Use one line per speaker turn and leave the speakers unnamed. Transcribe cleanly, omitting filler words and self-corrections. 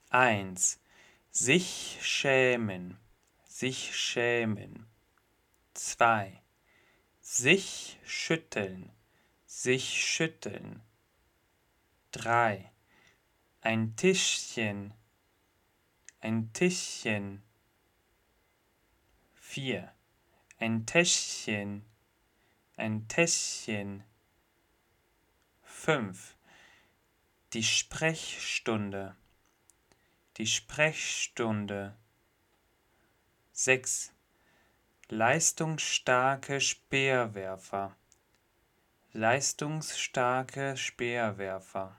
1. Sich schämen, sich schämen. 2. Sich schütteln, sich schütteln. 3. Ein Tischchen, ein Tischchen. 4. Ein Täschchen, ein Täschchen. 5. Die Sprechstunde, die Sprechstunde. 6. Leistungsstarke Speerwerfer, leistungsstarke Speerwerfer.